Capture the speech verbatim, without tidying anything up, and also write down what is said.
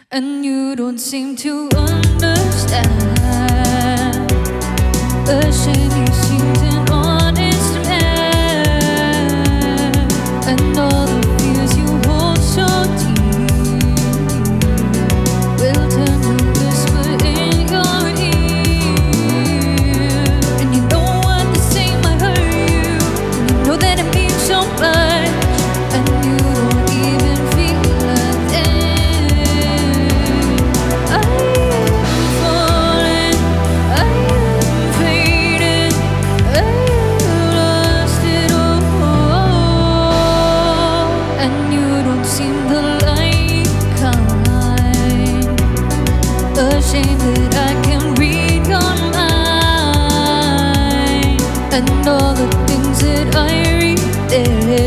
and you don't seem to understand. Ashamed you seemed an honest man, and all the fears you hold so deep will turn to whisper in your ear. And you know what they say might hurt you, and you know that it means so much, and you don't even feel a thing. I am falling, I am fading, I have lost it all, and you don't seem the like kind. Ashamed that I can read your mind, and all the things that I read there